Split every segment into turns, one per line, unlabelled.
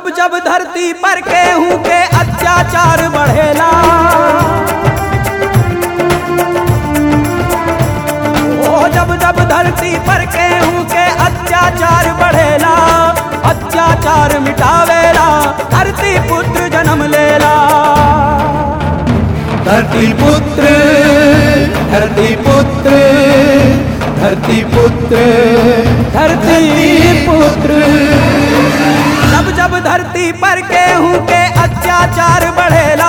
जब जब धरती पर केहू के अत्याचार बढ़ेला, ओ जब जब धरती पर केहू के अत्याचार बढ़ेला, अत्याचार मिटावेला धरती पुत्र जन्म लेला।
धरती पुत्र, धरती पुत्र, धरती पुत्र,
धरती पुत्र। जब जब धरती पर केहू के अत्याचार बढ़ेला,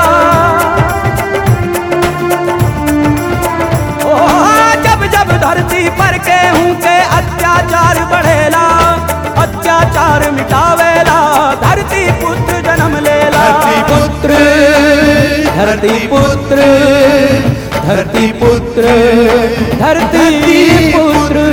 ओ जब जब धरती पर केहू के अत्याचार बढ़ेला, अत्याचार मिटावेला धरती पुत्र जन्म लेला।
धरती पुत्र, धरती पुत्र, धरती पुत्र,
धरती पुत्र।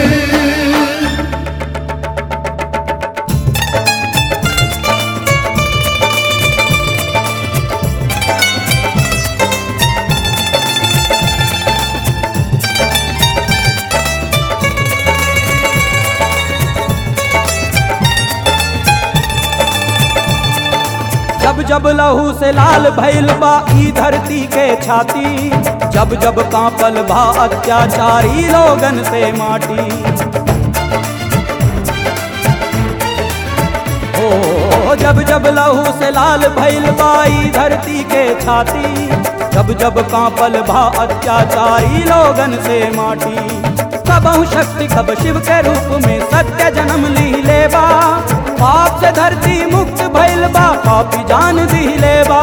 जब जब लहू से लाल भइल बा ई धरती के छाती, जब जब कांपल बा अत्याचारी लोगन से माटी। ओ जब जब लहू से लाल भइल बा ई धरती के छाती, जब जब कांपल बा अत्याचारी लोगन से माटी। कबहु शक्ति कब शिव के रूप में सत्य जन्म ली लेबा, पाप से धरती मुक्त भइल बा पापी जान दी लेबा।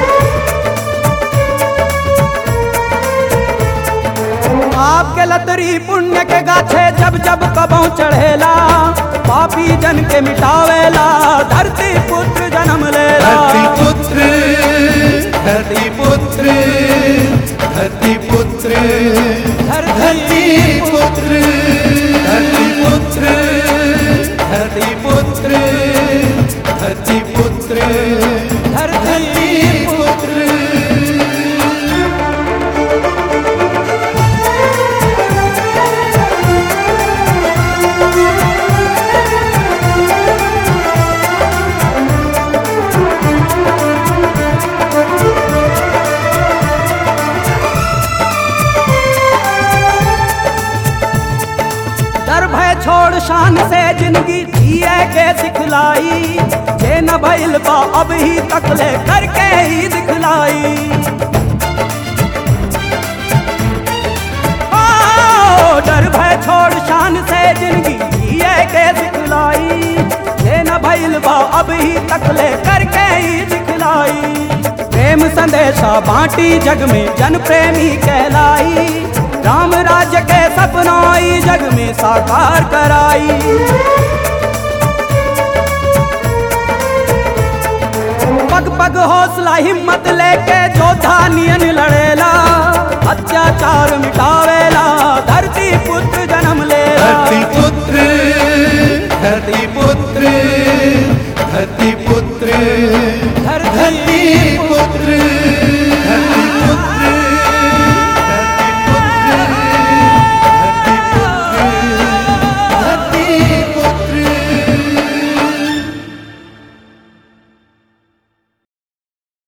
पाप के लतरी पुण्य के गाछे जब जब कबहु चढ़ेला, पापी जन के मिटावेला धरती पुत्र जन्म लेला।
धरती पुत्र, धरती पुत्र, धरती पुत्र,
धरती
पुत्र, धरती पुत्र, धरती पुत्र, धरती पुत्र,
धरती पुत्र। डर भय छोड़ शान से जिंदगी जिए के सिखलाई, जे न भइल बा अब ही तकले करके ही दिखलाई। ओ डर भय छोड़ शान से जिंदगी जिए के सिखलाई, जे न भइल बा अब ही तकले करके ही दिखलाई। प्रेम संदेशा बांटी जग में जन प्रेमी कहलाई, राम राज्य के सपनाई जग में साकार कराई। पग पग हौसला हिम्मत लेके योद्धा नियन लड़ेला, अत्याचार मिटावेला धरती पुत्र जन्म लेला।
धरती पुत्र, धरती पुत्र,